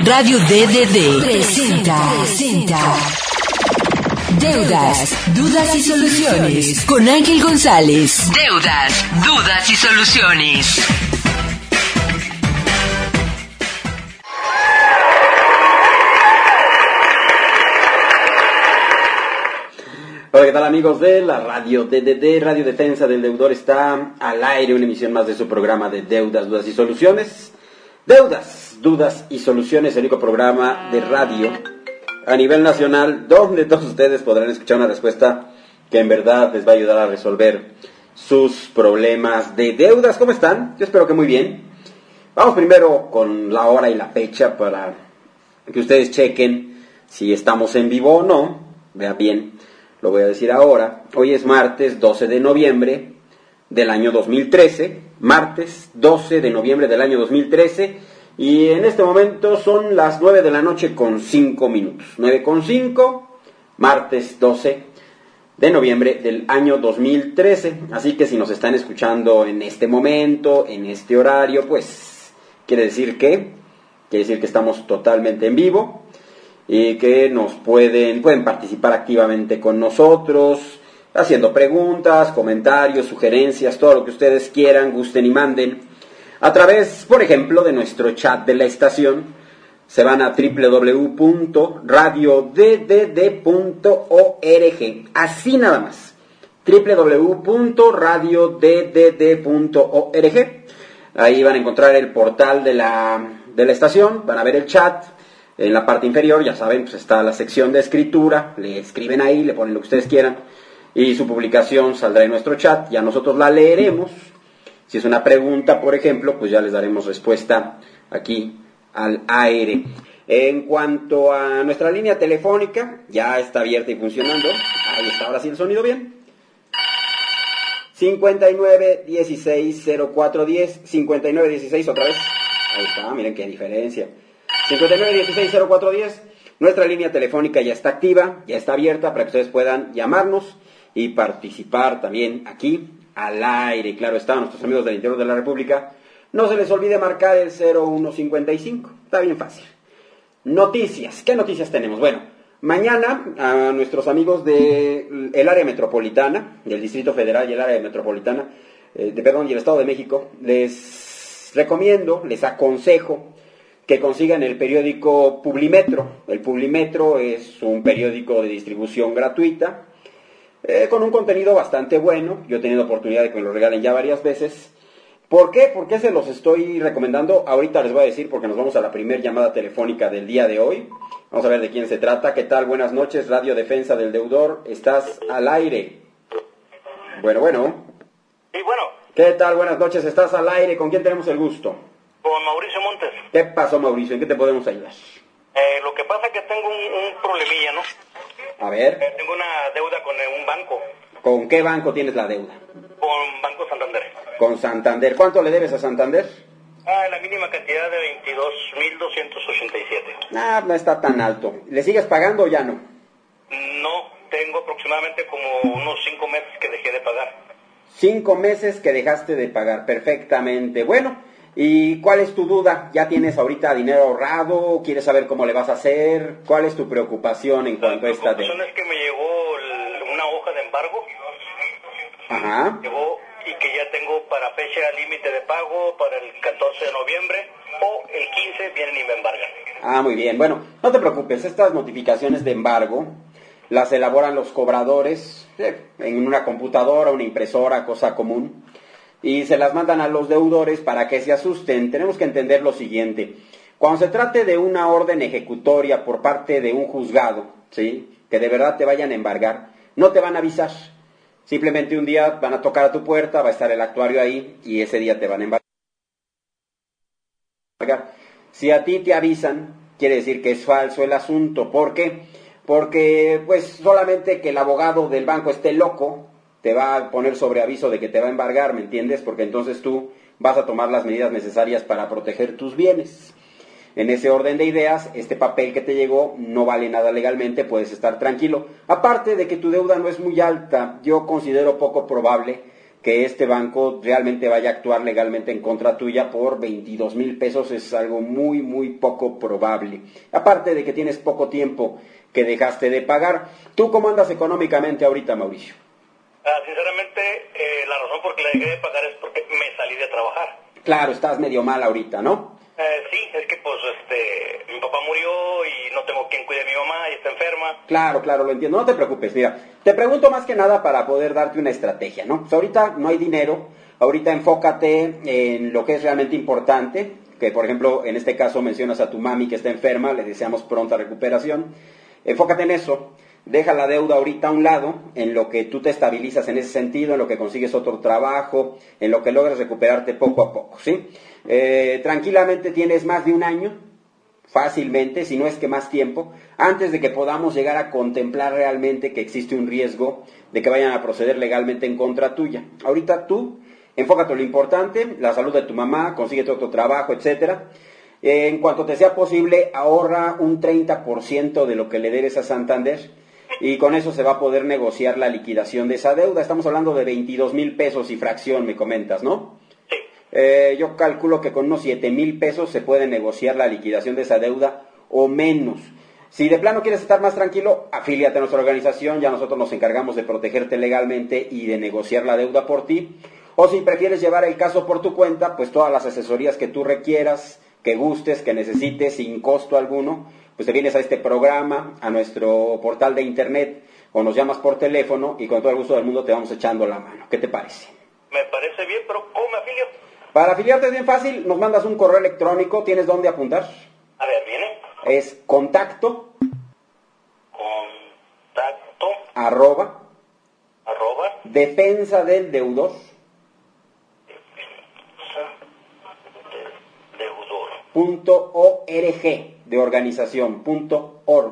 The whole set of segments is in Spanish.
Radio DDD presenta Deudas, Dudas y Soluciones con Ángel González. Deudas, Dudas y Soluciones. Hola, ¿qué tal amigos de la Radio DDD? Radio Defensa del Deudor está al aire, una emisión más de su programa de Deudas, Dudas y Soluciones. Deudas, Dudas y Soluciones, el único programa de radio a nivel nacional donde todos ustedes podrán escuchar una respuesta que en verdad les va a ayudar a resolver sus problemas de deudas. ¿Cómo están? Yo espero que muy bien. Vamos primero con la hora y la fecha para que ustedes chequen si estamos en vivo o no. Vean bien. Lo voy a decir ahora. Hoy es martes 12 de noviembre del año 2013. Martes 12 de noviembre del año 2013. Y en este momento son las 9 de la noche con 5 minutos. 9:05, martes 12 de noviembre del año 2013. Así que si nos están escuchando en este momento, en este horario, pues quiere decir que estamos totalmente en vivo. Y que nos pueden participar activamente con nosotros, haciendo preguntas, comentarios, sugerencias, todo lo que ustedes quieran, gusten y manden, a través, por ejemplo, de nuestro chat de la estación. Se van a www.radioddd.org, así nada más, www.radioddd.org. Ahí van a encontrar el portal de la estación, van a ver el chat. En la parte inferior, ya saben, pues está la sección de escritura, le escriben ahí, le ponen lo que ustedes quieran, y su publicación saldrá en nuestro chat, ya nosotros la leeremos. Si es una pregunta, por ejemplo, pues ya les daremos respuesta aquí al aire. En cuanto a nuestra línea telefónica, ya está abierta y funcionando. Ahí está, ahora sí el sonido bien. 59160410, 5916 otra vez. Ahí está, miren qué diferencia. 59160410, nuestra línea telefónica ya está activa, ya está abierta para que ustedes puedan llamarnos y participar también aquí al aire. Claro está, a nuestros amigos del interior de la República, no se les olvide marcar el 0155, está bien fácil. Noticias, ¿qué noticias tenemos? Bueno, mañana a nuestros amigos del área metropolitana, del Distrito Federal y el área metropolitana, y el Estado de México, les recomiendo, les aconsejo que consigan el periódico Publimetro. El Publimetro es un periódico de distribución gratuita, con un contenido bastante bueno. Yo he tenido oportunidad de que me lo regalen ya varias veces. ¿Por qué? ¿Por qué se los estoy recomendando? Ahorita les voy a decir, porque nos vamos a la primera llamada telefónica del día de hoy. Vamos a ver de quién se trata. ¿Qué tal? Buenas noches, Radio Defensa del Deudor. Estás al aire. Bueno. Sí, bueno. ¿Qué tal? Buenas noches, estás al aire. ¿Con quién tenemos el gusto? Con Mauricio Montes. ¿Qué pasó, Mauricio? ¿En qué te podemos ayudar? Lo que pasa es que tengo un problemilla, ¿no? A ver. Tengo una deuda con un banco. ¿Con qué banco tienes la deuda? Con Banco Santander. Con Santander. ¿Cuánto le debes a Santander? La mínima cantidad de 22,287. No está tan alto. ¿Le sigues pagando o ya no? No, tengo aproximadamente como unos 5 meses que dejé de pagar. 5 meses que dejaste de pagar, perfectamente. Bueno, ¿y cuál es tu duda? ¿Ya tienes ahorita dinero ahorrado? ¿Quieres saber cómo le vas a hacer? ¿Cuál es tu preocupación en cuanto a esta deuda? La preocupación es que me llegó una hoja de embargo. Ajá. Llegó y que ya tengo para fecha límite de pago para el 14 de noviembre o el 15 vienen y me embargan. Muy bien. Bueno, no te preocupes. Estas notificaciones de embargo las elaboran los cobradores en una computadora, una impresora, cosa común, y se las mandan a los deudores para que se asusten. Tenemos que entender lo siguiente: cuando se trate de una orden ejecutoria por parte de un juzgado, ¿sí?, que de verdad te vayan a embargar, no te van a avisar. Simplemente un día van a tocar a tu puerta, va a estar el actuario ahí y ese día te van a embargar. Si a ti te avisan, quiere decir que es falso el asunto. ¿Por qué? Porque pues solamente que el abogado del banco esté loco te va a poner sobre aviso de que te va a embargar, ¿me entiendes? Porque entonces tú vas a tomar las medidas necesarias para proteger tus bienes. En ese orden de ideas, este papel que te llegó no vale nada legalmente, puedes estar tranquilo. Aparte de que tu deuda no es muy alta, yo considero poco probable que este banco realmente vaya a actuar legalmente en contra tuya por 22,000 pesos es algo muy, muy poco probable. Aparte de que tienes poco tiempo que dejaste de pagar. ¿Tú cómo andas económicamente ahorita, Mauricio? Sinceramente, la razón por que la dejé de pagar es porque me salí de trabajar. Claro, estás medio mal ahorita, ¿no? Sí, es que pues mi papá murió y no tengo quien cuide a mi mamá y está enferma. Claro, lo entiendo, no te preocupes, mira, te pregunto más que nada para poder darte una estrategia, ¿no? Pues ahorita no hay dinero, ahorita enfócate en lo que es realmente importante, que por ejemplo, en este caso mencionas a tu mami que está enferma, le deseamos pronta recuperación, enfócate en eso. Deja la deuda ahorita a un lado, en lo que tú te estabilizas en ese sentido, en lo que consigues otro trabajo, en lo que logras recuperarte poco a poco, ¿sí? Tranquilamente tienes más de un año, fácilmente, si no es que más tiempo, antes de que podamos llegar a contemplar realmente que existe un riesgo de que vayan a proceder legalmente en contra tuya. Ahorita tú, enfócate en lo importante, la salud de tu mamá, consíguete otro trabajo, etcétera. En cuanto te sea posible, ahorra un 30% de lo que le debes a Santander y con eso se va a poder negociar la liquidación de esa deuda. Estamos hablando de 22,000 pesos y fracción, me comentas, ¿no? Sí. Yo calculo que con unos 7,000 pesos se puede negociar la liquidación de esa deuda o menos. Si de plano quieres estar más tranquilo, afíliate a nuestra organización, ya nosotros nos encargamos de protegerte legalmente y de negociar la deuda por ti. O si prefieres llevar el caso por tu cuenta, pues todas las asesorías que tú requieras, que gustes, que necesites, sin costo alguno, pues te vienes a este programa, a nuestro portal de internet, o nos llamas por teléfono y con todo el gusto del mundo te vamos echando la mano. ¿Qué te parece? Me parece bien, pero ¿cómo me afilio? Para afiliarte es bien fácil, nos mandas un correo electrónico, ¿tienes dónde apuntar? A ver, ¿viene? Es contacto arroba defensa del deudor .org, de organización, .org.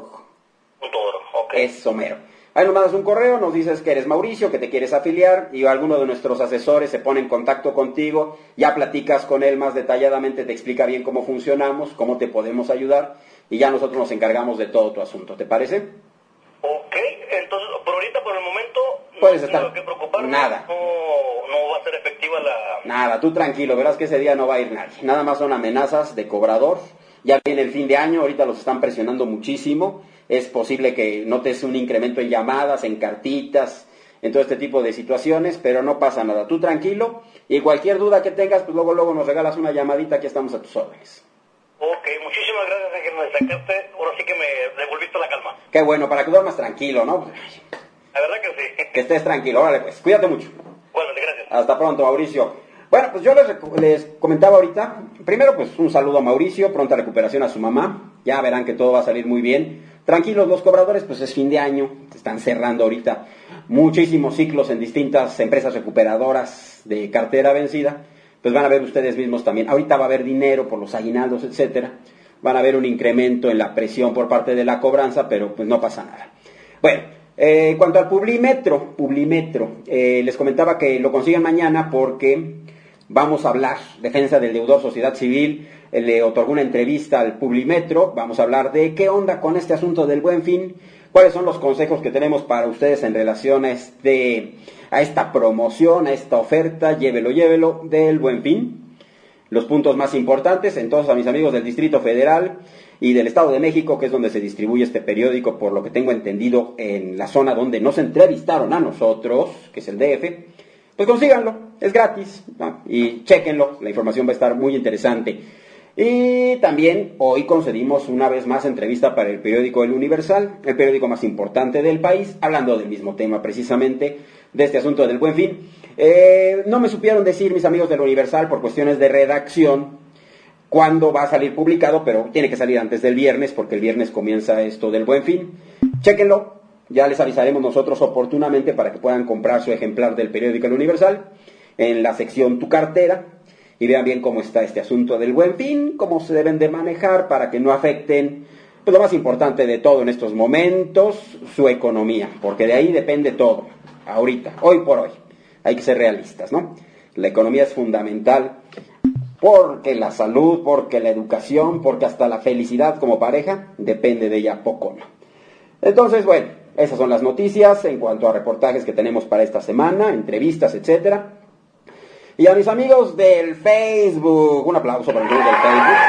Okay. Eso mero. Ahí nos mandas un correo, nos dices que eres Mauricio, que te quieres afiliar y alguno de nuestros asesores se pone en contacto contigo, ya platicas con él más detalladamente, te explica bien cómo funcionamos, cómo te podemos ayudar y ya nosotros nos encargamos de todo tu asunto. ¿Te parece? Ok, entonces, por ahorita, por el momento, puedes no estar tengo que preocuparme. nada. No va a ser efectiva la... Nada, tú tranquilo, verás que ese día no va a ir nadie. Nada más son amenazas de cobrador. Ya viene el fin de año, ahorita los están presionando muchísimo. Es posible que notes un incremento en llamadas, en cartitas, en todo este tipo de situaciones, pero no pasa nada. Tú tranquilo y cualquier duda que tengas, pues luego nos regalas una llamadita, aquí estamos a tus órdenes. Ok, muchísimas gracias, Ángel, me sacaste, ahora sí que me devolviste la calma. Qué bueno, para que duermas tranquilo, ¿no? La verdad que sí. Que estés tranquilo, órale pues, cuídate mucho. Bueno, gracias. Hasta pronto, Mauricio. Bueno, pues yo les comentaba ahorita, primero pues un saludo a Mauricio, pronta recuperación a su mamá, ya verán que todo va a salir muy bien. Tranquilos los cobradores, pues es fin de año, están cerrando ahorita muchísimos ciclos en distintas empresas recuperadoras de cartera vencida, pues van a ver ustedes mismos también, ahorita va a haber dinero por los aguinaldos, etcétera, van a ver un incremento en la presión por parte de la cobranza, pero pues no pasa nada. Bueno, en cuanto al Publimetro, les comentaba que lo consiguen mañana porque vamos a hablar, Defensa del Deudor, Sociedad Civil, le otorgó una entrevista al Publimetro, vamos a hablar de qué onda con este asunto del Buen Fin, cuáles son los consejos que tenemos para ustedes en relación a esta promoción, a esta oferta, llévelo, del Buen Fin. Los puntos más importantes, entonces a mis amigos del Distrito Federal y del Estado de México, que es donde se distribuye este periódico, por lo que tengo entendido, en la zona donde nos entrevistaron a nosotros, que es el DF, pues consíganlo, es gratis, ¿no? Y chéquenlo, la información va a estar muy interesante. Y también hoy concedimos una vez más entrevista para el periódico El Universal, el periódico más importante del país, hablando del mismo tema precisamente, de este asunto del Buen Fin. No me supieron decir mis amigos del Universal por cuestiones de redacción cuándo va a salir publicado, pero tiene que salir antes del viernes porque el viernes comienza esto del Buen Fin. Chéquenlo, ya les avisaremos nosotros oportunamente para que puedan comprar su ejemplar del periódico El Universal en la sección Tu Cartera y vean bien cómo está este asunto del Buen Fin, cómo se deben de manejar para que no afecten, pues lo más importante de todo en estos momentos, su economía, porque de ahí depende todo, ahorita, hoy por hoy. Hay que ser realistas, ¿no? La economía es fundamental porque la salud, porque la educación, porque hasta la felicidad como pareja depende de ella poco, ¿no? Entonces, bueno, esas son las noticias en cuanto a reportajes que tenemos para esta semana, entrevistas, etcétera. Y a mis amigos del Facebook, un aplauso para los amigos del Facebook.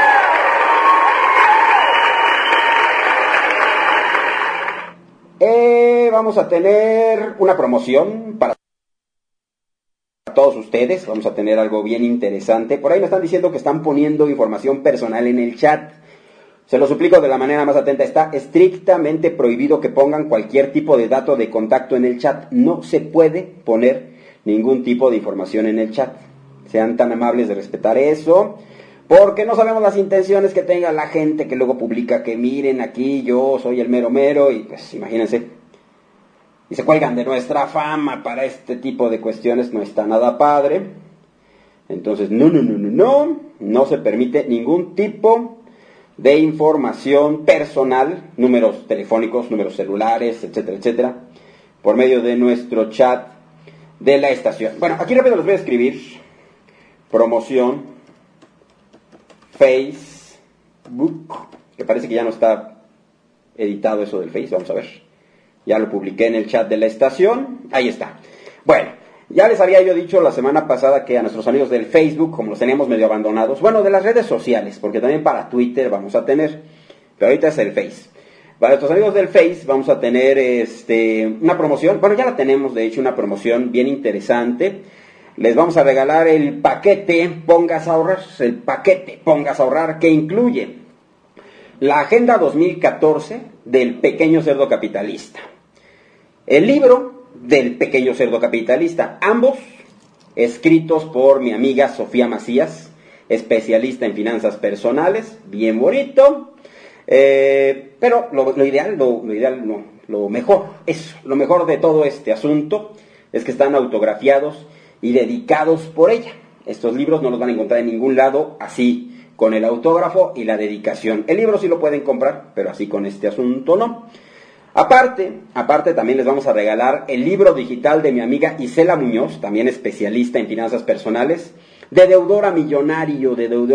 Vamos a tener una promoción para todos ustedes. Vamos a tener algo bien interesante. Por ahí me están diciendo que están poniendo información personal en el chat. Se lo suplico de la manera más atenta. Está estrictamente prohibido que pongan cualquier tipo de dato de contacto en el chat. No se puede poner ningún tipo de información en el chat. Sean tan amables de respetar eso, porque no sabemos las intenciones que tenga la gente que luego publica que miren aquí, yo soy el mero mero, y pues imagínense. Y se cuelgan de nuestra fama para este tipo de cuestiones. No está nada padre. Entonces, no se permite ningún tipo de información personal, números telefónicos, números celulares, etcétera, etcétera, por medio de nuestro chat de la estación. Bueno, aquí rápido les voy a escribir promoción Facebook, que parece que ya no está editado eso del Face. Vamos a ver. Ya lo publiqué en el chat de la estación. Ahí está. Bueno, ya les había yo dicho la semana pasada que a nuestros amigos del Facebook, como los teníamos medio abandonados, bueno, de las redes sociales, porque también para Twitter vamos a tener, pero ahorita es el Face. Para nuestros amigos del Face vamos a tener una promoción. Bueno, ya la tenemos, de hecho, una promoción bien interesante. Les vamos a regalar el paquete Pongas a Ahorrar, que incluye la Agenda 2014 del Pequeño Cerdo Capitalista, el libro del Pequeño Cerdo Capitalista, ambos escritos por mi amiga Sofía Macías, especialista en finanzas personales, bien bonito, pero lo mejor de todo este asunto es que están autografiados y dedicados por ella. Estos libros no los van a encontrar en ningún lado así, con el autógrafo y la dedicación. El libro sí lo pueden comprar, pero así con este asunto no. Aparte también les vamos a regalar el libro digital de mi amiga Isela Muñoz, también especialista en finanzas personales, de deudor a millonario,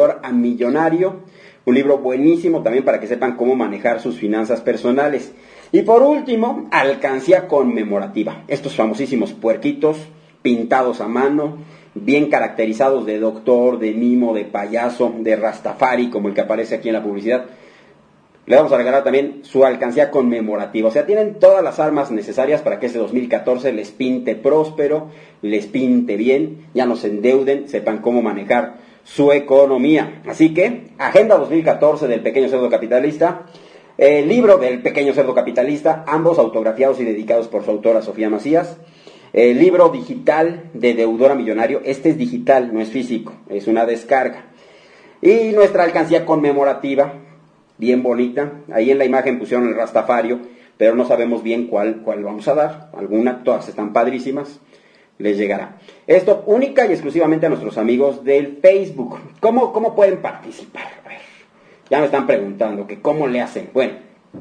un libro buenísimo también para que sepan cómo manejar sus finanzas personales. Y por último, alcancía conmemorativa, estos famosísimos puerquitos pintados a mano, bien caracterizados de doctor, de mimo, de payaso, de rastafari, como el que aparece aquí en la publicidad. Le vamos a regalar también su alcancía conmemorativa. O sea, tienen todas las armas necesarias para que este 2014 les pinte próspero, les pinte bien, ya no se endeuden, sepan cómo manejar su economía. Así que, Agenda 2014 del Pequeño Cerdo Capitalista, el libro del Pequeño Cerdo Capitalista, ambos autografiados y dedicados por su autora Sofía Macías. El libro digital de Deudor a Millonario, este es digital, no es físico, es una descarga. Y nuestra alcancía conmemorativa, bien bonita, ahí en la imagen pusieron el rastafario, pero no sabemos bien cuál vamos a dar, todas están padrísimas, les llegará. Esto única y exclusivamente a nuestros amigos del Facebook. ¿Cómo pueden participar? A ver, ya me están preguntando que cómo le hacen. Bueno,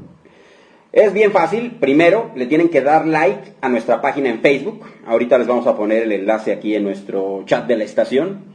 es bien fácil. Primero le tienen que dar like a nuestra página en Facebook. Ahorita les vamos a poner el enlace aquí en nuestro chat de la estación.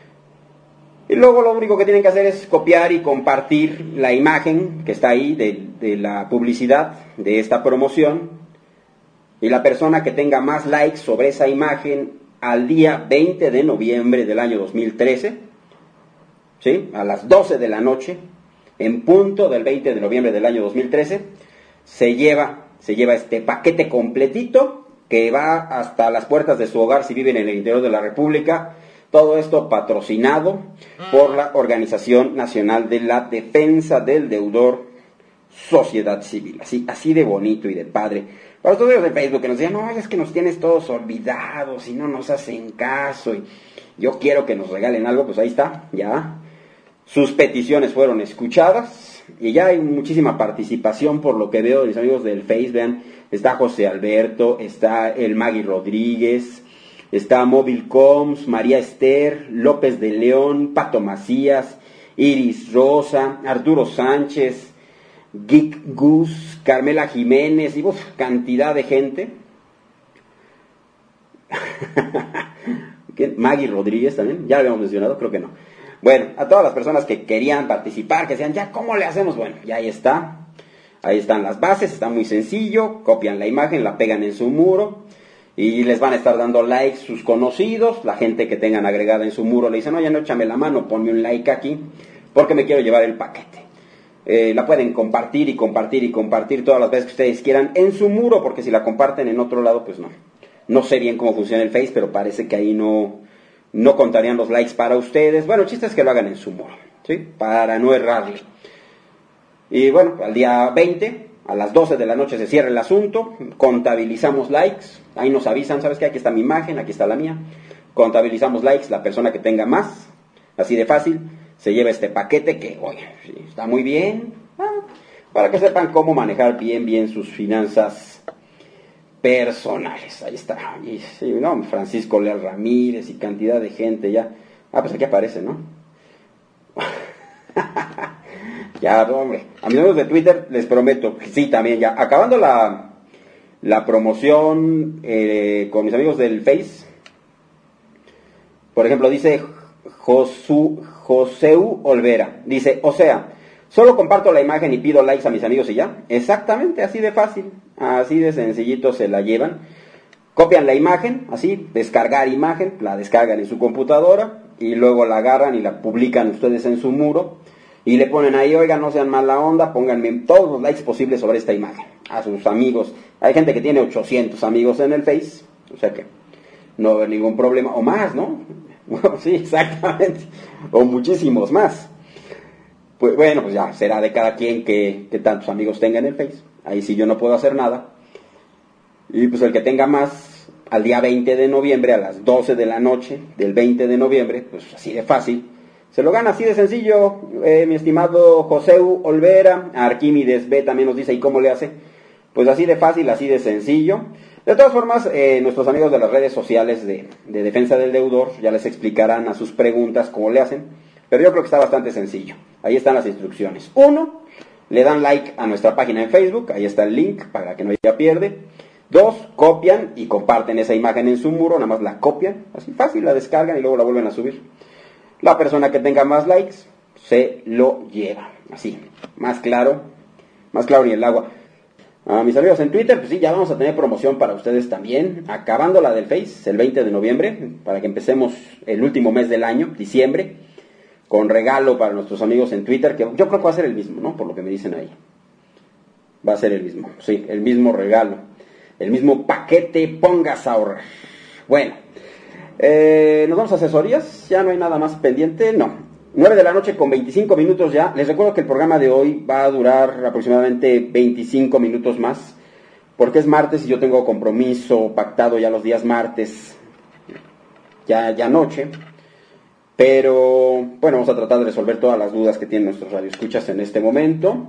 Y luego lo único que tienen que hacer es copiar y compartir la imagen que está ahí de la publicidad de esta promoción. Y la persona que tenga más likes sobre esa imagen al día 20 de noviembre del año 2013, ¿sí? A las 12 de la noche, en punto del 20 de noviembre del año 2013, se lleva este paquete completito que va hasta las puertas de su hogar si viven en el interior de la República. Todo esto patrocinado por la Organización Nacional de la Defensa del Deudor, Sociedad Civil. Así de bonito y de padre. Para los de Facebook que nos decían, no, es que nos tienes todos olvidados y no nos hacen caso y yo quiero que nos regalen algo, pues ahí está, ya. Sus peticiones fueron escuchadas y ya hay muchísima participación por lo que veo de mis amigos del Face. Vean, está José Alberto, está el Magui Rodríguez, está Móvil Coms, María Esther, López de León, Pato Macías, Iris Rosa, Arturo Sánchez, Geek Gus, Carmela Jiménez y cantidad de gente. Magui Rodríguez también, ya lo habíamos mencionado, creo que no. Bueno, a todas las personas que querían participar, que decían, ya, ¿cómo le hacemos? Bueno, ya ahí está. Ahí están las bases, está muy sencillo. Copian la imagen, la pegan en su muro Y les van a estar dando likes sus conocidos, la gente que tengan agregada en su muro le dicen, oye, no, échame la mano, ponme un like aquí, porque me quiero llevar el paquete. La pueden compartir y compartir y compartir todas las veces que ustedes quieran en su muro, porque si la comparten en otro lado, pues no. No sé bien cómo funciona el Face, pero parece que ahí no contarían los likes para ustedes. Bueno, el chiste es que lo hagan en su muro, ¿sí? Para no errarle. Y bueno, al día 20, a las 12 de la noche se cierra el asunto, contabilizamos likes, ahí nos avisan, ¿sabes qué? Aquí está mi imagen, aquí está la mía. Contabilizamos likes, la persona que tenga más, así de fácil, se lleva este paquete que, oye, sí, está muy bien, para que sepan cómo manejar bien sus finanzas personales. Ahí está. Y, sí, no, Francisco Leal Ramírez y cantidad de gente ya. Pues aquí aparece, ¿no? Ya, hombre. A mis amigos de Twitter les prometo, sí, también ya. Acabando la promoción con mis amigos del Face. Por ejemplo, dice Joseu Olvera. Dice, o sea, solo comparto la imagen y pido likes a mis amigos y ya. Exactamente, así de fácil. Así de sencillito se la llevan. Copian la imagen, así, descargar imagen, la descargan en su computadora y luego la agarran y la publican ustedes en su muro y le ponen ahí, oigan, no sean mala onda, pónganme todos los likes posibles sobre esta imagen a sus amigos. Hay gente que tiene 800 amigos en el Face, o sea que no va a haber ningún problema, o más, ¿no? Sí, exactamente, o muchísimos más. Pues bueno, pues ya, será de cada quien que tantos amigos tenga en el Face. Ahí sí yo no puedo hacer nada. Y pues el que tenga más, al día 20 de noviembre, a las 12 de la noche del 20 de noviembre, pues así de fácil, se lo gana así de sencillo. Mi estimado Joseu Olvera, Arquímedes B también nos dice, ¿y cómo le hace? Pues así de fácil, así de sencillo. De todas formas, nuestros amigos de las redes sociales de Defensa del Deudor ya les explicarán a sus preguntas cómo le hacen, pero yo creo que está bastante sencillo. Ahí están las instrucciones. 1, le dan like a nuestra página en Facebook, ahí está el link para que no haya pierde. 2, copian y comparten esa imagen en su muro, nada más la copian, así fácil, la descargan y luego la vuelven a subir. La persona que tenga más likes se lo lleva, así, más claro ni el agua. A mis amigos en Twitter, pues sí, ya vamos a tener promoción para ustedes también, acabando la del Face, el 20 de noviembre, para que empecemos el último mes del año, diciembre, con regalo para nuestros amigos en Twitter, que yo creo que va a ser el mismo, ¿no? Por lo que me dicen ahí. Va a ser el mismo, sí, el mismo regalo, el mismo paquete, pongas a ahorrar. Bueno, nos vamos a asesorías, ya no hay nada más pendiente, no. 9 de la noche con 25 minutos ya. Les recuerdo que el programa de hoy va a durar aproximadamente 25 minutos más, porque es martes y yo tengo compromiso pactado ya los días martes, ya noche. Pero, bueno, vamos a tratar de resolver todas las dudas que tienen nuestros radioescuchas en este momento.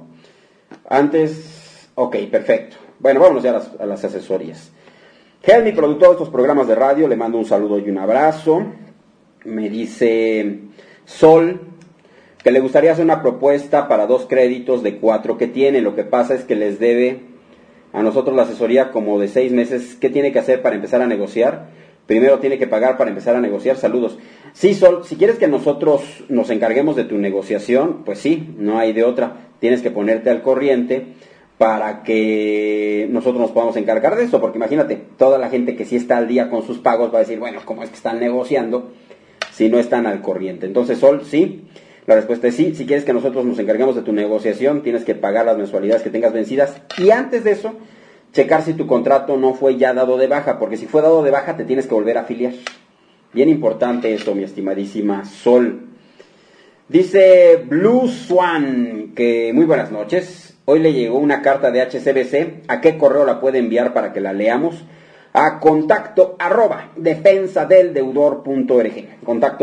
Antes, ok, perfecto. Bueno, vámonos ya a las asesorías. Helmi, productor de estos programas de radio, le mando un saludo y un abrazo. Me dice Sol que le gustaría hacer una propuesta para 2 créditos de 4 que tiene. Lo que pasa es que les debe a nosotros la asesoría como de 6 meses. ¿Qué tiene que hacer para empezar a negociar? Primero tiene que pagar para empezar a negociar. Saludos. Sí, Sol, si quieres que nosotros nos encarguemos de tu negociación, pues sí, no hay de otra. Tienes que ponerte al corriente para que nosotros nos podamos encargar de eso, porque imagínate, toda la gente que sí está al día con sus pagos va a decir, bueno, ¿cómo es que están negociando si no están al corriente? Entonces, Sol, sí, la respuesta es sí. Si quieres que nosotros nos encarguemos de tu negociación, tienes que pagar las mensualidades que tengas vencidas, y antes de eso, checar si tu contrato no fue ya dado de baja, porque si fue dado de baja te tienes que volver a afiliar. Bien importante eso, mi estimadísima Sol. Dice Blue Swan, que muy buenas noches. Hoy le llegó una carta de HCBC. ¿A qué correo la puede enviar para que la leamos? A contacto@defensadeldeudor.org.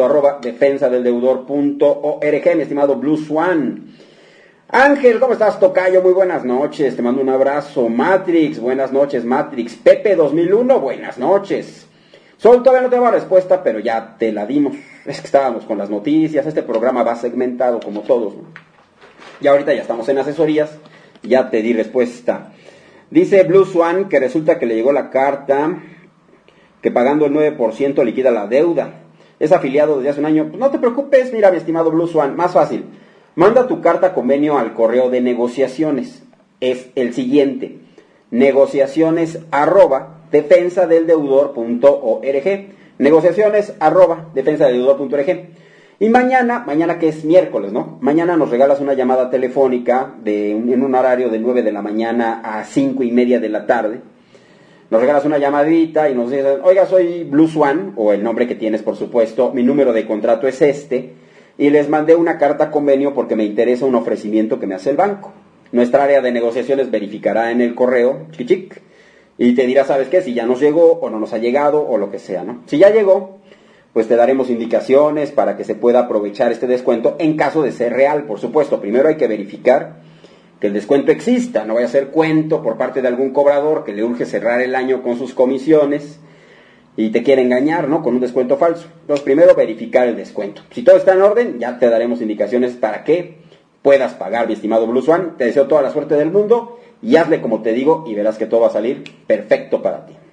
Contacto@defensadeldeudor.org, mi estimado Blue Swan. Ángel, ¿cómo estás, tocayo? Muy buenas noches, te mando un abrazo. Matrix, buenas noches, Matrix. Pepe 2001, buenas noches. Sol, todavía no te daba respuesta, pero ya te la dimos. Es que estábamos con las noticias, este programa va segmentado como todos, ¿no? Y ahorita ya estamos en asesorías, ya te di respuesta. Dice Blue Swan que resulta que le llegó la carta que pagando el 9% liquida la deuda. Es afiliado desde hace un año. Pues no te preocupes, mira, mi estimado Blue Swan, más fácil. Manda tu carta convenio al correo de negociaciones. Es el siguiente: negociaciones@ @defensadeldeudor.org, negociaciones @defensadeldeudor.org. Y mañana que es miércoles, ¿no? Mañana nos regalas una llamada telefónica en un horario de 9 de la mañana a 5:30 de la tarde. Nos regalas una llamadita y nos dices, oiga, soy Blue Swan, o el nombre que tienes, por supuesto, mi número de contrato es este, y les mandé una carta convenio porque me interesa un ofrecimiento que me hace el banco. Nuestra área de negociaciones verificará en el correo, chic, y te dirá, ¿sabes qué? Si ya nos llegó o no nos ha llegado o lo que sea, ¿no? Si ya llegó, pues te daremos indicaciones para que se pueda aprovechar este descuento en caso de ser real, por supuesto. Primero hay que verificar que el descuento exista, no vaya a ser cuento por parte de algún cobrador que le urge cerrar el año con sus comisiones y te quiere engañar, ¿no? Con un descuento falso. Entonces, primero verificar el descuento. Si todo está en orden, ya te daremos indicaciones para que puedas pagar, mi estimado Blue Swan. Te deseo toda la suerte del mundo y hazle como te digo y verás que todo va a salir perfecto para ti.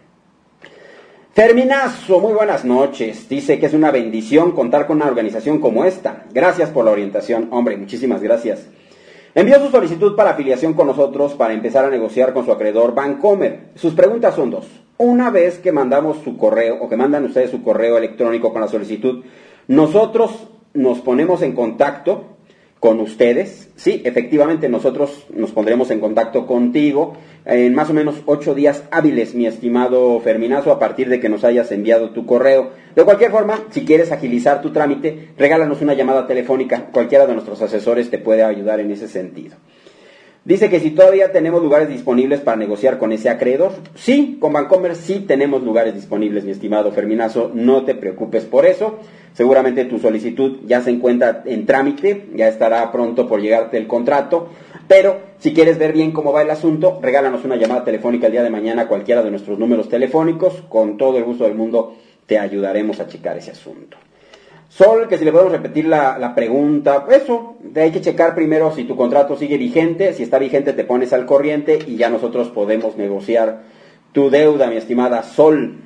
Ferminazo, muy buenas noches. Dice que es una bendición contar con una organización como esta. Gracias por la orientación. Hombre, muchísimas gracias. Envió su solicitud para afiliación con nosotros para empezar a negociar con su acreedor Bancomer. Sus preguntas son dos. Una vez que mandamos su correo, o que mandan ustedes su correo electrónico con la solicitud, nosotros nos ponemos en contacto con ustedes. Sí, efectivamente nosotros nos pondremos en contacto contigo en más o menos 8 días hábiles, mi estimado Ferminazo, a partir de que nos hayas enviado tu correo. De cualquier forma, si quieres agilizar tu trámite, regálanos una llamada telefónica. Cualquiera de nuestros asesores te puede ayudar en ese sentido. Dice que si todavía tenemos lugares disponibles para negociar con ese acreedor. Sí, con Bancomer sí tenemos lugares disponibles, mi estimado Ferminazo. No te preocupes por eso. Seguramente tu solicitud ya se encuentra en trámite, ya estará pronto por llegarte el contrato. Pero si quieres ver bien cómo va el asunto, regálanos una llamada telefónica el día de mañana a cualquiera de nuestros números telefónicos. Con todo el gusto del mundo te ayudaremos a checar ese asunto. Sol, que si le podemos repetir la pregunta, eso, hay que checar primero si tu contrato sigue vigente. Si está vigente te pones al corriente y ya nosotros podemos negociar tu deuda, mi estimada Sol.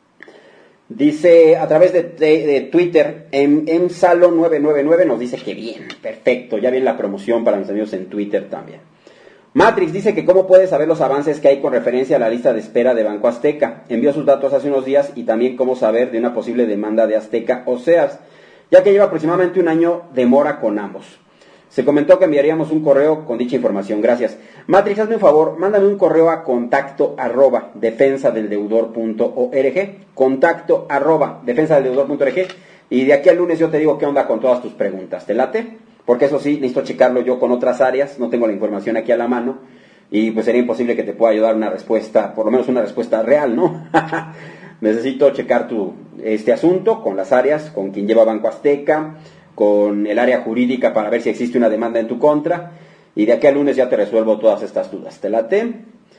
Dice a través de Twitter, Salo999 nos dice que bien, perfecto, ya viene la promoción para mis amigos en Twitter también. Matrix dice que cómo puede saber los avances que hay con referencia a la lista de espera de Banco Azteca. Envió sus datos hace unos días y también cómo saber de una posible demanda de Azteca o Sears, ya que lleva aproximadamente un año de mora con ambos. Se comentó que enviaríamos un correo con dicha información. Gracias. Matrix, hazme un favor, mándame un correo a contacto@defensadeldeudor.org, contacto@defensadeldeudor.org, y de aquí al lunes yo te digo qué onda con todas tus preguntas. ¿Te late? Porque eso sí, necesito checarlo yo con otras áreas, no tengo la información aquí a la mano, y pues sería imposible que te pueda ayudar una respuesta, por lo menos una respuesta real, ¿no? Necesito checar este asunto con las áreas, con quien lleva Banco Azteca, con el área jurídica para ver si existe una demanda en tu contra, y de aquí al lunes ya te resuelvo todas estas dudas. ¿Te late?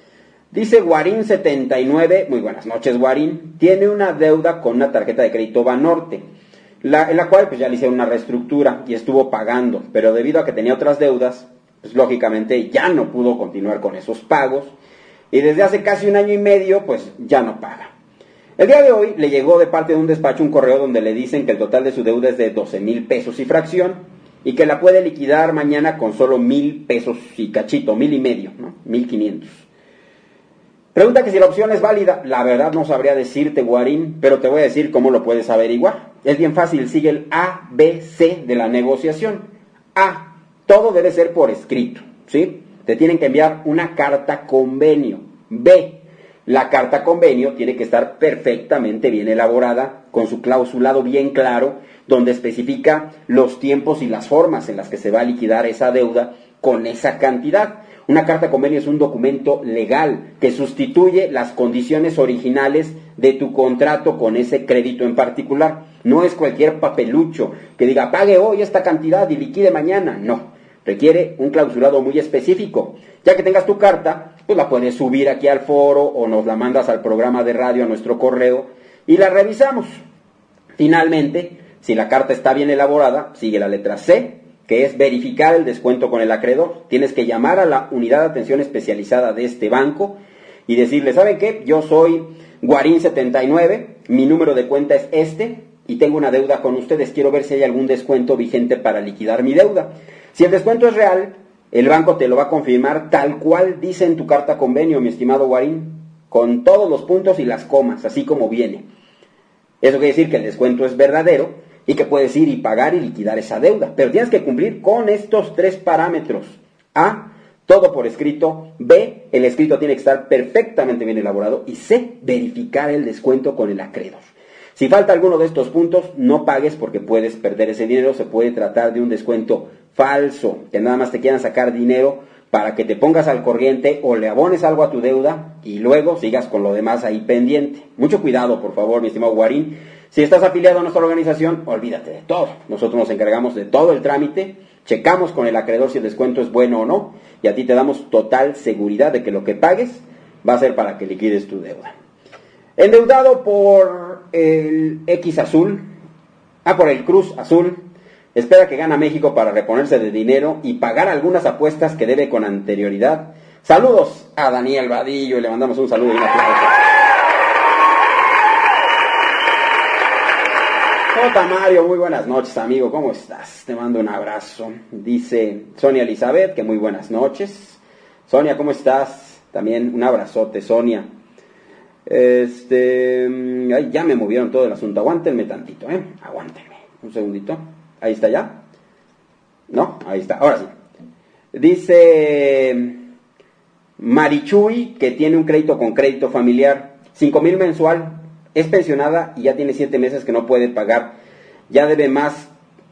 Dice Guarín79, muy buenas noches Guarín, tiene una deuda con una tarjeta de crédito Banorte, en la cual pues ya le hicieron una reestructura y estuvo pagando, pero debido a que tenía otras deudas, pues lógicamente ya no pudo continuar con esos pagos, y desde hace casi un año y medio pues ya no paga. El día de hoy le llegó de parte de un despacho un correo donde le dicen que el total de su deuda es de 12,000 pesos y fracción y que la puede liquidar mañana con solo 1,000 pesos y cachito, 1,500, ¿no? 1,500. Pregunta que si la opción es válida. La verdad no sabría decirte, Guarín, pero te voy a decir cómo lo puedes averiguar. Es bien fácil, sigue el ABC de la negociación. A, todo debe ser por escrito, ¿sí? Te tienen que enviar una carta convenio. B, la carta convenio tiene que estar perfectamente bien elaborada, con su clausulado bien claro, donde especifica los tiempos y las formas en las que se va a liquidar esa deuda con esa cantidad. Una carta convenio es un documento legal que sustituye las condiciones originales de tu contrato con ese crédito en particular. No es cualquier papelucho que diga pague hoy esta cantidad y liquide mañana. No, requiere un clausulado muy específico. Ya que tengas tu carta, pues la puedes subir aquí al foro o nos la mandas al programa de radio a nuestro correo y la revisamos. Finalmente, si la carta está bien elaborada, sigue la letra C, que es verificar el descuento con el acreedor. Tienes que llamar a la unidad de atención especializada de este banco y decirle, ¿saben qué? Yo soy Guarín79, mi número de cuenta es este y tengo una deuda con ustedes. Quiero ver si hay algún descuento vigente para liquidar mi deuda. Si el descuento es real, el banco te lo va a confirmar tal cual dice en tu carta convenio, mi estimado Guarín. con todos los puntos y las comas, así como viene. Eso quiere decir que el descuento es verdadero y que puedes ir y pagar y liquidar esa deuda. Pero tienes que cumplir con estos 3 parámetros. A, todo por escrito. B, el escrito tiene que estar perfectamente bien elaborado. Y C, verificar el descuento con el acreedor. Si falta alguno de estos puntos, no pagues porque puedes perder ese dinero. Se puede tratar de un descuento falso, que nada más te quieran sacar dinero para que te pongas al corriente o le abones algo a tu deuda y luego sigas con lo demás ahí pendiente. Mucho cuidado, por favor, mi estimado Guarín. Si estás afiliado a nuestra organización, olvídate de todo. Nosotros nos encargamos de todo el trámite, checamos con el acreedor si el descuento es bueno o no, y a ti te damos total seguridad de que lo que pagues va a ser para que liquides tu deuda. Endeudado por el X azul, por el Cruz Azul, espera que gane México para reponerse de dinero y pagar algunas apuestas que debe con anterioridad. Saludos a Daniel Vadillo y le mandamos un saludo y un aplauso. J. Mario, muy buenas noches, amigo, ¿cómo estás? Te mando un abrazo. Dice Sonia Elizabeth, que muy buenas noches. Sonia, ¿cómo estás? También un abrazote, Sonia. Ay, ya me movieron todo el asunto, aguántenme tantito, aguántenme, un segundito. Ahí está ya. No, ahí está, ahora sí. Dice Marichuy que tiene un crédito con crédito familiar, 5,000 mensual, es pensionada y ya tiene 7 meses que no puede pagar, ya debe más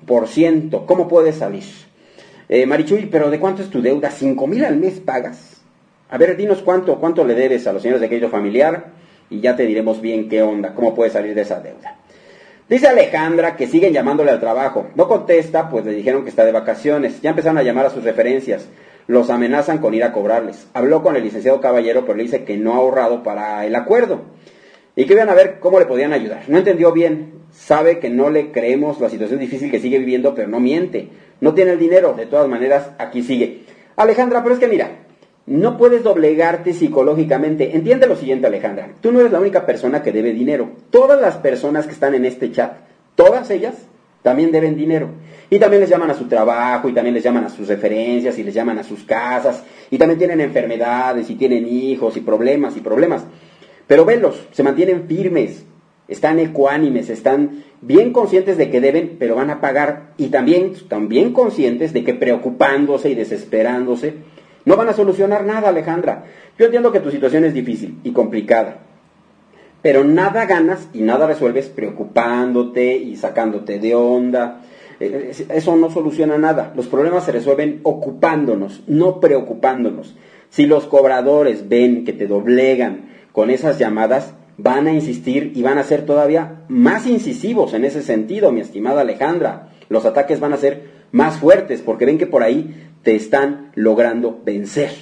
%. ¿Cómo puede salir? Marichuy, pero ¿de cuánto es tu deuda? 5,000 al mes pagas. A ver, dinos cuánto le debes a los señores de crédito familiar y ya te diremos bien qué onda, cómo puede salir de esa deuda. Dice Alejandra que siguen llamándole al trabajo. No contesta, pues le dijeron que está de vacaciones. Ya empezaron a llamar a sus referencias. Los amenazan con ir a cobrarles. Habló con el licenciado Caballero, pero le dice que no ha ahorrado para el acuerdo. Y que iban a ver cómo le podían ayudar. No entendió bien. Sabe que no le creemos la situación difícil que sigue viviendo, pero no miente. No tiene el dinero. De todas maneras, aquí sigue. Alejandra, pero es que mira, no puedes doblegarte psicológicamente. Entiende lo siguiente, Alejandra. Tú no eres la única persona que debe dinero. Todas las personas que están en este chat, todas ellas también deben dinero. Y también les llaman a su trabajo, y también les llaman a sus referencias, y les llaman a sus casas, y también tienen enfermedades, y tienen hijos, y problemas. Pero velos, se mantienen firmes, están ecuánimes, están bien conscientes de que deben, pero van a pagar. Y también conscientes de que preocupándose y desesperándose, no van a solucionar nada, Alejandra. Yo entiendo que tu situación es difícil y complicada, pero nada ganas y nada resuelves preocupándote y sacándote de onda. Eso no soluciona nada. Los problemas se resuelven ocupándonos, no preocupándonos. Si los cobradores ven que te doblegan con esas llamadas, van a insistir y van a ser todavía más incisivos en ese sentido, mi estimada Alejandra. Los ataques van a ser más fuertes porque ven que por ahí te están logrando vencer.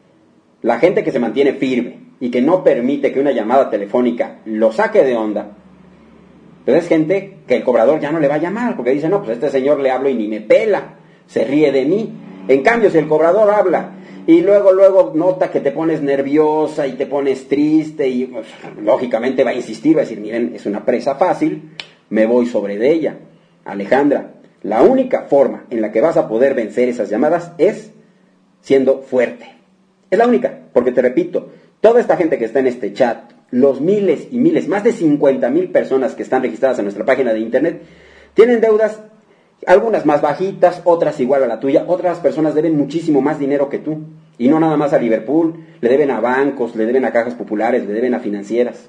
La gente que se mantiene firme y que no permite que una llamada telefónica lo saque de onda, pues es gente que el cobrador ya no le va a llamar, porque dice, no, pues a este señor le hablo y ni me pela, se ríe de mí. En cambio, si el cobrador habla y luego nota que te pones nerviosa y te pones triste y pues, lógicamente va a insistir, va a decir, miren, es una presa fácil, me voy sobre de ella. Alejandra, la única forma en la que vas a poder vencer esas llamadas es siendo fuerte. Es la única, porque te repito, toda esta gente que está en este chat, los miles y miles, más de 50,000 personas que están registradas en nuestra página de internet, tienen deudas, algunas más bajitas, otras igual a la tuya, otras personas deben muchísimo más dinero que tú. Y no nada más a Liverpool, le deben a bancos, le deben a cajas populares, le deben a financieras.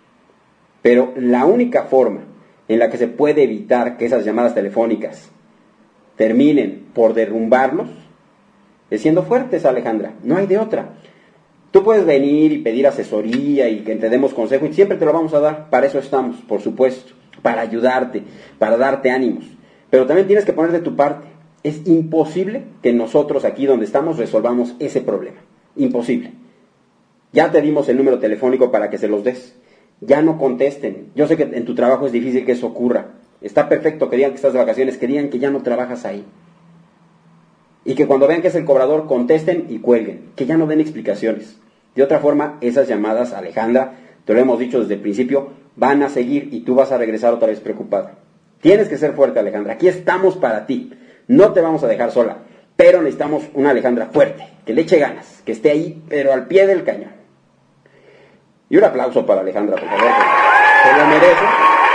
Pero la única forma en la que se puede evitar que esas llamadas telefónicas terminen por derrumbarlos es siendo fuertes, Alejandra. No hay de otra. Tú puedes venir y pedir asesoría y que te demos consejo y siempre te lo vamos a dar. Para eso estamos, por supuesto, para ayudarte, para darte ánimos. Pero también tienes que poner de tu parte. Es imposible que nosotros aquí donde estamos resolvamos ese problema. Imposible. Ya te dimos el número telefónico para que se los des. Ya no contesten. Yo sé que en tu trabajo es difícil que eso ocurra. Está perfecto que digan que estás de vacaciones, que digan que ya no trabajas ahí. Y que cuando vean que es el cobrador, contesten y cuelguen. Que ya no den explicaciones. De otra forma, esas llamadas, Alejandra, te lo hemos dicho desde el principio, van a seguir y tú vas a regresar otra vez preocupada. Tienes que ser fuerte, Alejandra. Aquí estamos para ti. No te vamos a dejar sola. Pero necesitamos una Alejandra fuerte, que le eche ganas, que esté ahí, pero al pie del cañón. Y un aplauso para Alejandra, por favor, que se lo merece.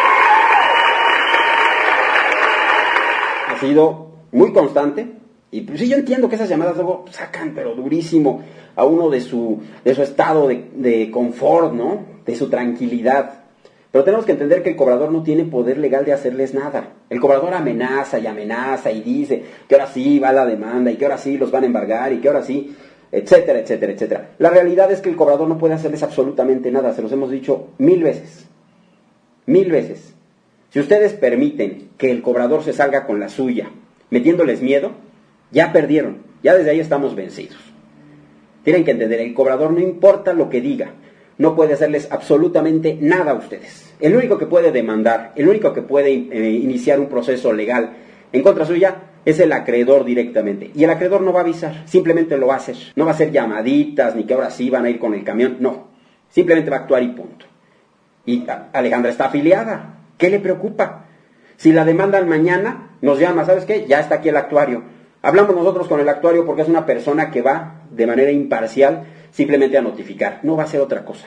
Ha sido muy constante. Y pues sí, yo entiendo que esas llamadas luego sacan, pero durísimo, a uno de su estado de confort, ¿no? De su tranquilidad. Pero tenemos que entender que el cobrador no tiene poder legal de hacerles nada. El cobrador amenaza y dice que ahora sí va la demanda y que ahora sí los van a embargar y que ahora sí, etcétera, etcétera, etcétera. La realidad es que el cobrador no puede hacerles absolutamente nada, se los hemos dicho 1000 veces. 1000 veces. Si ustedes permiten que el cobrador se salga con la suya, metiéndoles miedo, ya perdieron, ya desde ahí estamos vencidos. Tienen que entender, el cobrador no importa lo que diga, no puede hacerles absolutamente nada a ustedes. El único que puede demandar, el único que puede iniciar un proceso legal en contra suya es el acreedor directamente. Y el acreedor no va a avisar, simplemente lo va a hacer. No va a hacer llamaditas, ni que ahora sí van a ir con el camión, no. Simplemente va a actuar y punto. Y Alejandra está afiliada, ¿qué le preocupa? Si la demandan mañana, nos llama, ¿sabes qué? Ya está aquí el actuario. Hablamos nosotros con el actuario porque es una persona que va de manera imparcial simplemente a notificar, no va a hacer otra cosa.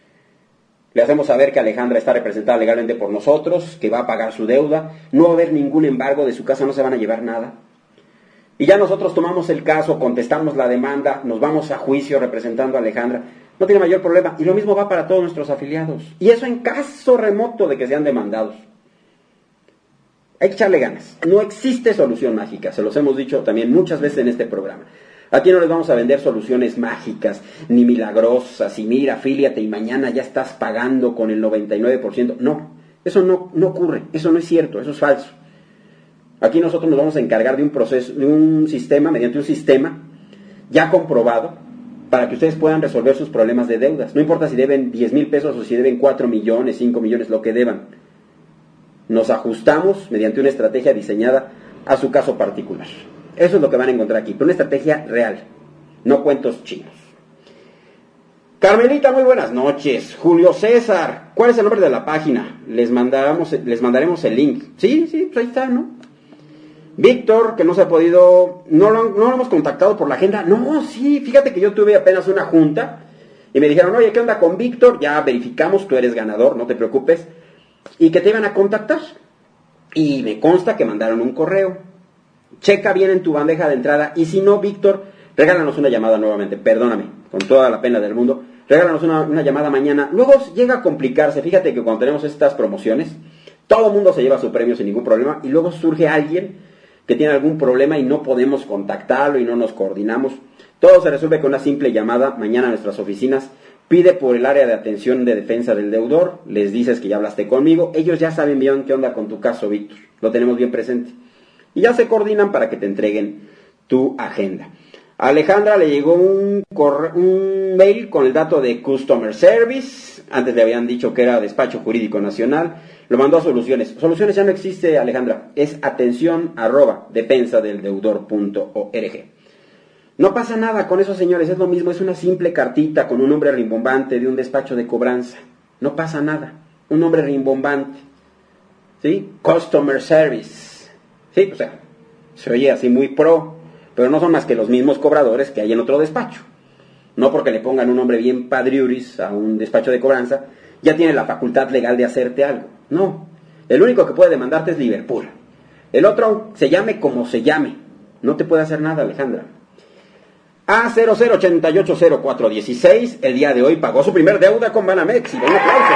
Le hacemos saber que Alejandra está representada legalmente por nosotros, que va a pagar su deuda, no va a haber ningún embargo de su casa, no se van a llevar nada. Y ya nosotros tomamos el caso, contestamos la demanda, nos vamos a juicio representando a Alejandra, no tiene mayor problema. Y lo mismo va para todos nuestros afiliados. Y eso en caso remoto de que sean demandados. Hay que echarle ganas. No existe solución mágica, se los hemos dicho también muchas veces en este programa. Aquí no les vamos a vender soluciones mágicas, ni milagrosas, y mira, afíliate y mañana ya estás pagando con el 99%. No, eso no ocurre, eso no es cierto, eso es falso. Aquí nosotros nos vamos a encargar de un proceso, de un sistema, mediante un sistema ya comprobado, para que ustedes puedan resolver sus problemas de deudas. No importa si deben 10,000 pesos o si deben 4 millones, 5 millones, lo que deban. Nos ajustamos mediante una estrategia diseñada a su caso particular. Eso es lo que van a encontrar aquí, pero una estrategia real, no cuentos chinos. Carmelita, muy buenas noches. Julio César, ¿cuál es el nombre de la página? Les mandaremos el link. Sí, pues ahí está, ¿no? Víctor, que no se ha podido, no lo hemos contactado por la agenda. No, sí, fíjate que yo tuve apenas una junta y me dijeron, oye, ¿qué onda con Víctor? Ya verificamos, tú eres ganador, no te preocupes. Y que te iban a contactar. Y me consta que mandaron un correo. Checa bien en tu bandeja de entrada. Y si no, Víctor, regálanos una llamada nuevamente. Perdóname, con toda la pena del mundo. Regálanos una llamada mañana. Luego llega a complicarse. Fíjate que cuando tenemos estas promociones, todo el mundo se lleva su premio sin ningún problema. Y luego surge alguien que tiene algún problema y no podemos contactarlo y no nos coordinamos. Todo se resuelve con una simple llamada mañana a nuestras oficinas. Pide por el área de atención de defensa del deudor, les dices que ya hablaste conmigo, ellos ya saben bien qué onda con tu caso, Víctor, lo tenemos bien presente. Y ya se coordinan para que te entreguen tu agenda. A Alejandra le llegó un mail con el dato de Customer Service, antes le habían dicho que era Despacho Jurídico Nacional, lo mandó a Soluciones. Soluciones ya no existe, Alejandra, es atención@defensadeldeudor.org. No pasa nada con eso, señores, es lo mismo, es una simple cartita con un nombre rimbombante de un despacho de cobranza. No pasa nada, un nombre rimbombante. ¿Sí? Customer Service. Sí, o sea, se oye así muy pro, pero no son más que los mismos cobradores que hay en otro despacho. No porque le pongan un nombre bien padriuris a un despacho de cobranza, ya tiene la facultad legal de hacerte algo. No, el único que puede demandarte es Liverpool. El otro, se llame como se llame, no te puede hacer nada, Alejandra. A00880416, el día de hoy pagó su primer deuda con Banamex. Y un aplauso.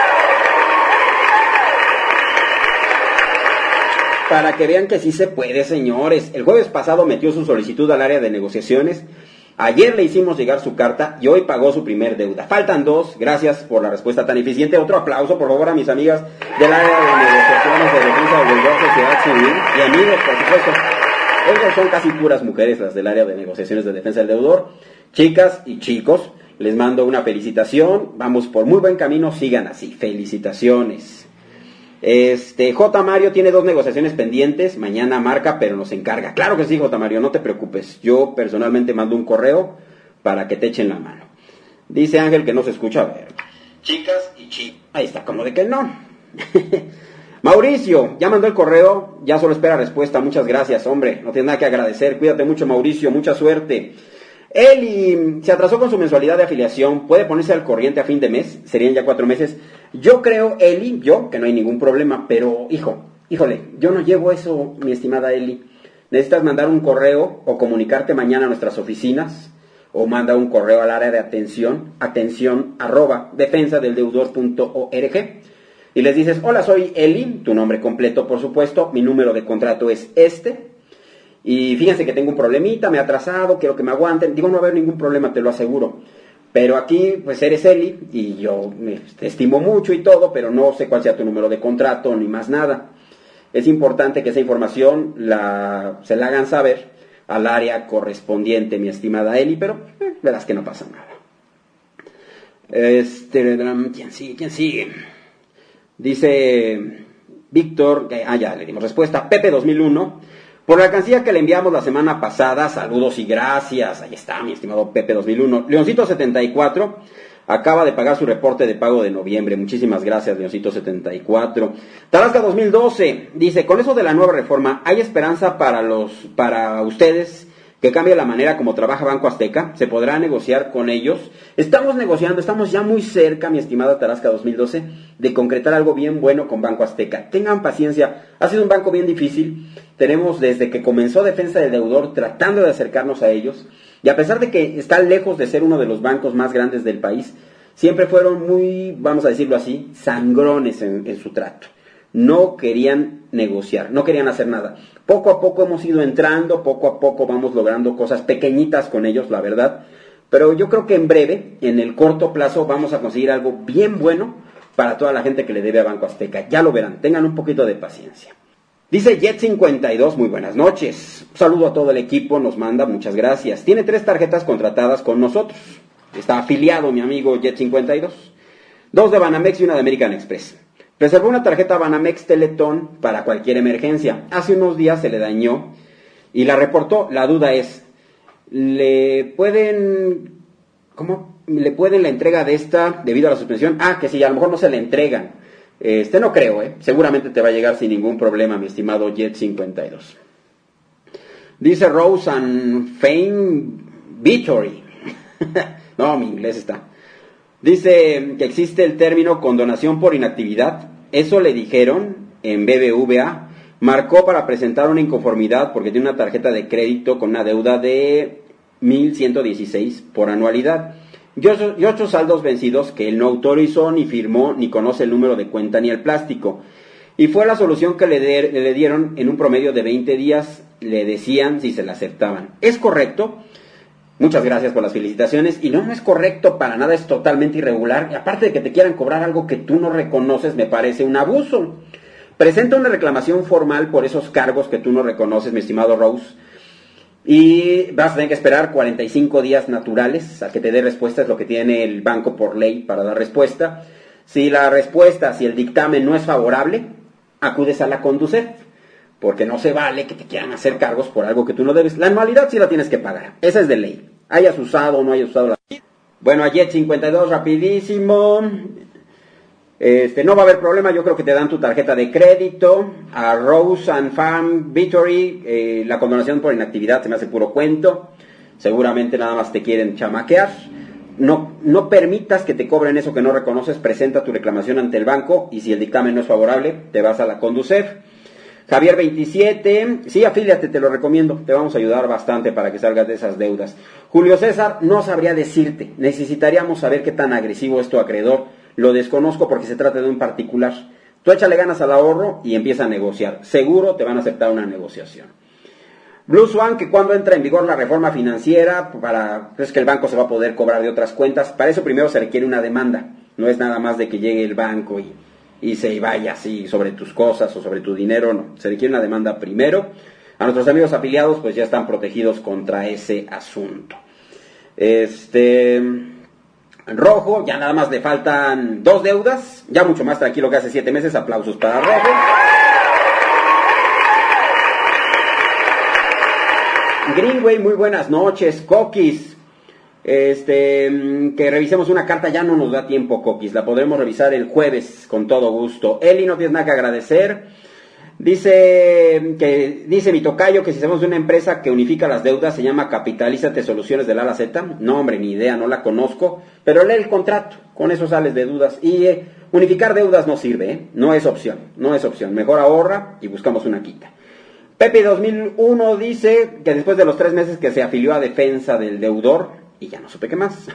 Para que vean que sí se puede, señores. El jueves pasado metió su solicitud al área de negociaciones. Ayer le hicimos llegar su carta y hoy pagó su primer deuda. Faltan 2, gracias por la respuesta tan eficiente. Otro aplauso, por favor, a mis amigas del área de negociaciones de defensa del deudor, sociedad civil y amigos, por supuesto. Ellos son casi puras mujeres, las del área de negociaciones de defensa del deudor. Chicas y chicos, les mando una felicitación. Vamos por muy buen camino, sigan así. Felicitaciones. J. Mario tiene 2 negociaciones pendientes. Mañana marca, pero nos encarga. Claro que sí, J. Mario, no te preocupes. Yo personalmente mando un correo para que te echen la mano. Dice Ángel que no se escucha. A ver. Chicas y chicos. Ahí está, como de que no. Mauricio, ya mandó el correo, ya solo espera respuesta, muchas gracias, hombre, no tienes nada que agradecer, cuídate mucho, Mauricio, mucha suerte. Eli se atrasó con su mensualidad de afiliación, puede ponerse al corriente a fin de mes, serían ya 4 meses. Yo creo, Eli, que no hay ningún problema, pero híjole, yo no llevo eso, mi estimada Eli. Necesitas mandar un correo o comunicarte mañana a nuestras oficinas, o manda un correo al área de atención @defensadeldeudor.org, y les dices: hola, soy Eli, tu nombre completo por supuesto, mi número de contrato es este, y fíjense que tengo un problemita, me he atrasado, quiero que me aguanten. Digo, no va a haber ningún problema, te lo aseguro. Pero aquí, pues eres Eli, y yo te estimo mucho y todo, pero no sé cuál sea tu número de contrato, ni más nada. Es importante que esa información se la hagan saber al área correspondiente, mi estimada Eli, pero verás que no pasa nada. ¿Quién sigue? Dice Víctor, ya le dimos respuesta. Pepe 2001, por la alcancía que le enviamos la semana pasada, saludos y gracias. Ahí está, mi estimado Pepe 2001. Leoncito 74 acaba de pagar su reporte de pago de noviembre. Muchísimas gracias, Leoncito 74. Tarasca 2012 dice: con eso de la nueva reforma, ¿hay esperanza para ustedes que cambie la manera como trabaja Banco Azteca? ¿Se podrá negociar con ellos? Estamos negociando, estamos ya muy cerca, mi estimada Tarasca 2012, de concretar algo bien bueno con Banco Azteca. Tengan paciencia, ha sido un banco bien difícil. Tenemos desde que comenzó Defensa del Deudor tratando de acercarnos a ellos, y a pesar de que está lejos de ser uno de los bancos más grandes del país, siempre fueron muy, vamos a decirlo así, sangrones en su trato. No querían negociar, no querían hacer nada. Poco a poco hemos ido entrando, poco a poco vamos logrando cosas pequeñitas con ellos, la verdad. Pero yo creo que en breve, en el corto plazo, vamos a conseguir algo bien bueno para toda la gente que le debe a Banco Azteca. Ya lo verán, tengan un poquito de paciencia. Dice Jet52, muy buenas noches. Un saludo a todo el equipo, nos manda, muchas gracias. Tiene 3 tarjetas contratadas con nosotros. Está afiliado mi amigo Jet52. 2 de Banamex y una de American Express. Reservó una tarjeta Banamex Teletón para cualquier emergencia. Hace unos días se le dañó y la reportó. La duda es, ¿le pueden la entrega de esta debido a la suspensión? Que sí, a lo mejor no se le entregan. No creo, seguramente te va a llegar sin ningún problema, mi estimado Jet52. Dice Rose and Fame Victory. No, mi inglés está. Dice que existe el término condonación por inactividad. Eso le dijeron en BBVA. Marcó para presentar una inconformidad porque tiene una tarjeta de crédito con una deuda de 1,116 por anualidad. Y 8 saldos vencidos que él no autorizó, ni firmó, ni conoce el número de cuenta ni el plástico. Y fue la solución que le dieron en un promedio de 20 días. Le decían si se la aceptaban. ¿Es correcto? Muchas gracias por las felicitaciones. Y no es correcto para nada, es totalmente irregular. Y aparte de que te quieran cobrar algo que tú no reconoces, me parece un abuso. Presenta una reclamación formal por esos cargos que tú no reconoces, mi estimado Rose. Y vas a tener que esperar 45 días naturales a que te dé respuesta, es lo que tiene el banco por ley para dar respuesta. Si el dictamen no es favorable, acudes a la Conducef, porque no se vale que te quieran hacer cargos por algo que tú no debes. La anualidad sí la tienes que pagar, esa es de ley, hayas usado o no hayas usado la... Bueno, a Jet52, rapidísimo. No va a haber problema, yo creo que te dan tu tarjeta de crédito. A Rose and Farm Victory, la condonación por inactividad se me hace puro cuento. Seguramente nada más te quieren chamaquear. No permitas que te cobren eso que no reconoces. Presenta tu reclamación ante el banco y si el dictamen no es favorable, te vas a la Conducef. Javier 27, sí, afíliate, te lo recomiendo. Te vamos a ayudar bastante para que salgas de esas deudas. Julio César, no sabría decirte. Necesitaríamos saber qué tan agresivo es tu acreedor. Lo desconozco porque se trata de un particular. Tú échale ganas al ahorro y empieza a negociar. Seguro te van a aceptar una negociación. Blue Swan, que cuando entra en vigor la reforma financiera, es que el banco se va a poder cobrar de otras cuentas. Para eso primero se requiere una demanda. No es nada más de que llegue el banco y se vaya así sobre tus cosas o sobre tu dinero. No, se requiere una demanda primero. A nuestros amigos afiliados pues ya están protegidos contra ese asunto. Rojo, ya nada más le faltan 2 deudas, ya mucho más tranquilo que hace 7 meses, aplausos para Rojo. Greenway, muy buenas noches. Coquis, que revisemos una carta, ya no nos da tiempo, Coquis, la podremos revisar el jueves con todo gusto. Eli, no tienes nada que agradecer. Dice mi tocayo que si somos de una empresa que unifica las deudas se llama Capitalízate Soluciones del A a la Z. No, hombre, ni idea, no la conozco, pero lee el contrato, con eso sales de dudas. Y unificar deudas no sirve, no es opción, mejor ahorra y buscamos una quita. Pepe 2001 dice que después de los 3 meses que se afilió a Defensa del Deudor, y ya no supe qué más.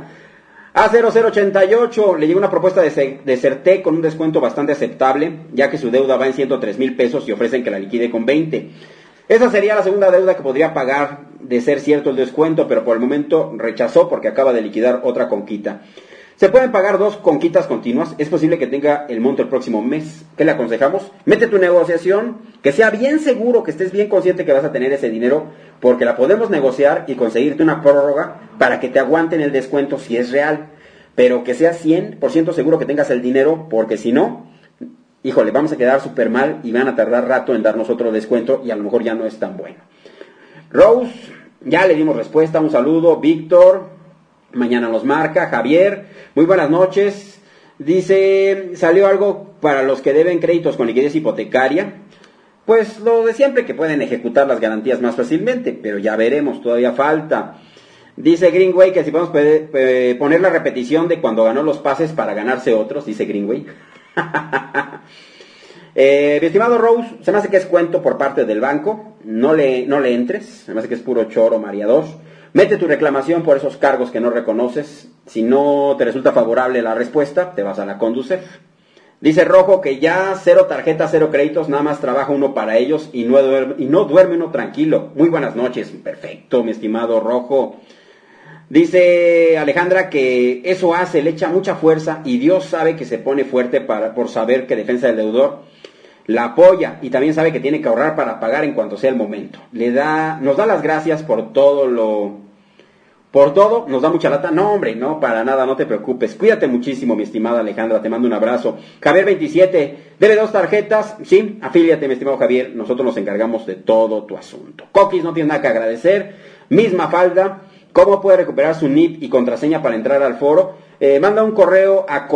A0088 le llegó una propuesta de Certé con un descuento bastante aceptable, ya que su deuda va en 103,000 pesos y ofrecen que la liquide con 20. Esa sería la segunda deuda que podría pagar de ser cierto el descuento, pero por el momento rechazó porque acaba de liquidar otra conquita. Se pueden pagar 2 conquitas continuas, es posible que tenga el monto el próximo mes. ¿Qué le aconsejamos? Mete tu negociación, que sea bien seguro, que estés bien consciente que vas a tener ese dinero, porque la podemos negociar y conseguirte una prórroga para que te aguanten el descuento si es real, pero que sea 100% seguro que tengas el dinero, porque si no, híjole, vamos a quedar súper mal y van a tardar rato en darnos otro descuento y a lo mejor ya no es tan bueno. Rose, ya le dimos respuesta, un saludo. Víctor, mañana nos marca. Javier, muy buenas noches. Dice, salió algo para los que deben créditos con liquidez hipotecaria. Pues lo de siempre, que pueden ejecutar las garantías más fácilmente, pero ya veremos, todavía falta. Dice Greenway que si podemos poner la repetición de cuando ganó los pases para ganarse otros, dice Greenway. Mi estimado Rose, se me hace que es cuento por parte del banco, no le entres, se me hace que es puro choro mareador. Mete tu reclamación por esos cargos que no reconoces. Si no te resulta favorable la respuesta, te vas a la Conducef. Dice Rojo que ya 0 tarjetas, 0 créditos, nada más trabaja uno para ellos y no duerme uno tranquilo. Muy buenas noches. Perfecto, mi estimado Rojo. Dice Alejandra que eso hace, le echa mucha fuerza y Dios sabe que se pone fuerte por saber que Defensa del Deudor la apoya y también sabe que tiene que ahorrar para pagar en cuanto sea el momento. Nos da las gracias por todo, nos da mucha lata. No, hombre, no, para nada, no te preocupes. Cuídate muchísimo, mi estimada Alejandra, te mando un abrazo. Javier 27, debe 2 tarjetas. Sí, afíliate, mi estimado Javier, nosotros nos encargamos de todo tu asunto. Coquis, no tienes nada que agradecer. Misma falda, ¿cómo puede recuperar su NIP y contraseña para entrar al foro? Manda un correo a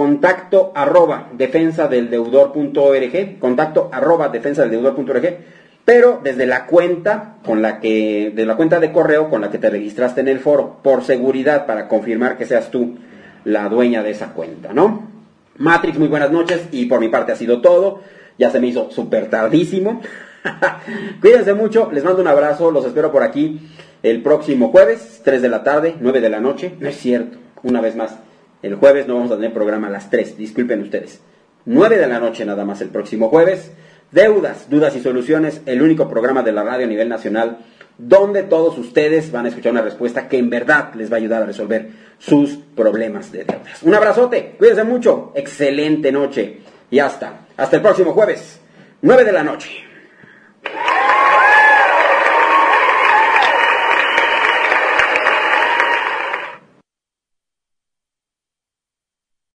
contacto@defensadeldeudor.org, contacto@defensadeldeudor.org, pero desde la cuenta de la cuenta de correo con la que te registraste en el foro, por seguridad, para confirmar que seas tú la dueña de esa cuenta, ¿no? Matrix, muy buenas noches, y por mi parte ha sido todo. Ya se me hizo súper tardísimo. Cuídense mucho, les mando un abrazo, los espero por aquí el próximo jueves, 3 de la tarde, 9 de la noche. No es cierto, una vez más, el jueves no vamos a tener programa a las 3, disculpen ustedes. 9 de la noche nada más el próximo jueves. Deudas, Dudas y Soluciones, el único programa de la radio a nivel nacional donde todos ustedes van a escuchar una respuesta que en verdad les va a ayudar a resolver sus problemas de deudas. Un abrazote, cuídense mucho, excelente noche y hasta el próximo jueves, 9 de la noche.